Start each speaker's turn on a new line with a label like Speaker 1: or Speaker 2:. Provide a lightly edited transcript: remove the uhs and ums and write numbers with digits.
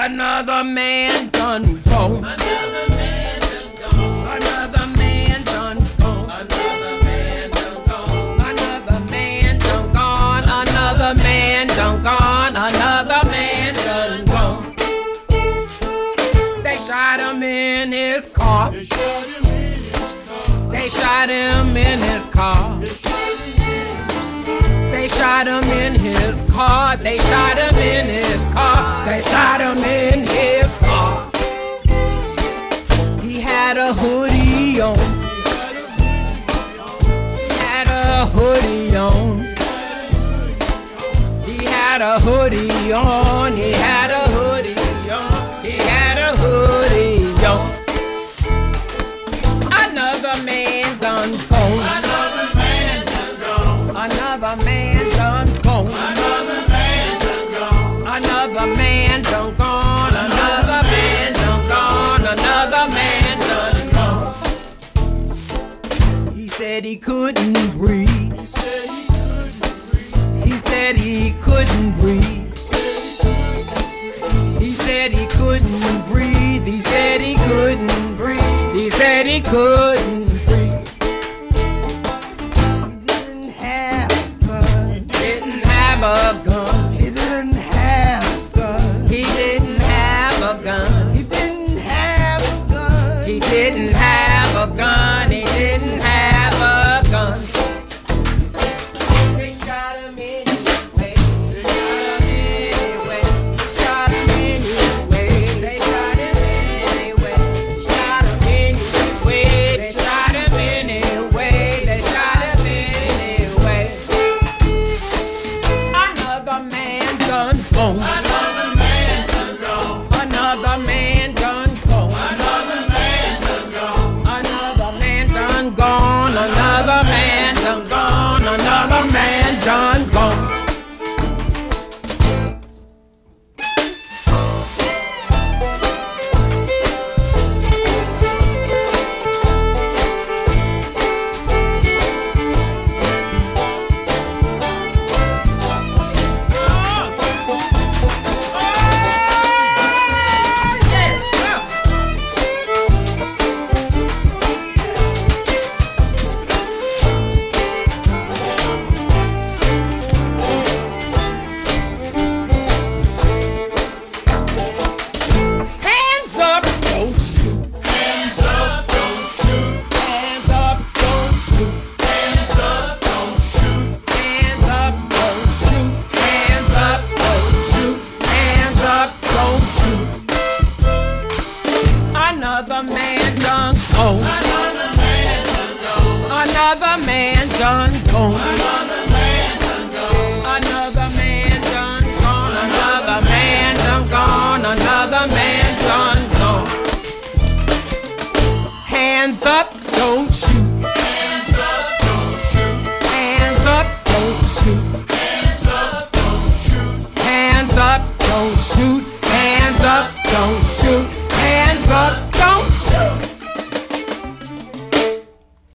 Speaker 1: Another man done gone.
Speaker 2: Another man done gone.
Speaker 1: Another man done gone.
Speaker 2: Another man done gone.
Speaker 1: Another man done gone. Another man done gone. Another man done gone. They shot him in his car.
Speaker 3: They shot him in his car.
Speaker 1: They shot him in his car.
Speaker 3: They shot him in his car.
Speaker 1: They shot him in his car. They shot him in his car. They shot him in his car. He had a hoodie on. Had a hoodie on. He had a hoodie on. He had a hoodie on. He had a hoodie on. Another man done gone.
Speaker 3: Another man done gone.
Speaker 1: Another man done gone.
Speaker 3: Another man done gone.
Speaker 1: Another man done gone. Another man done gone. Another man done gone. He said he couldn't breathe.
Speaker 3: He said he couldn't breathe.
Speaker 1: He said he couldn't breathe. He said he couldn't breathe. He said he couldn't breathe.
Speaker 3: He didn't have a gun.
Speaker 1: Didn't have a gun.
Speaker 3: He didn't have a gun.
Speaker 1: He didn't have a gun.
Speaker 3: He didn't have a gun.
Speaker 1: He didn't have a gun. He didn't have a gun. They shot him anyway. They shot him anyway. Shot him anyway. They shot him anyway. Shot him anyway. They shot him anyway. They shot him anyway. Another man done gone.
Speaker 3: Another man done gone.
Speaker 1: Another man done gone.
Speaker 3: Another man done gone.
Speaker 1: Another man done gone. Another man done gone. Another man done gone. Hands up, don't shoot.
Speaker 3: Hands up, don't shoot.
Speaker 1: Hands up, don't shoot.
Speaker 3: Hands up, don't shoot.
Speaker 1: Hands up, don't shoot. Hands up, don't shoot. Hands up, don't shoot. Another man done gone.
Speaker 3: Another man done gone.
Speaker 1: Another man done gone.
Speaker 3: Another man done gone.
Speaker 1: Another man done gone. Another man done gone. Another man done gone. Hands up, don't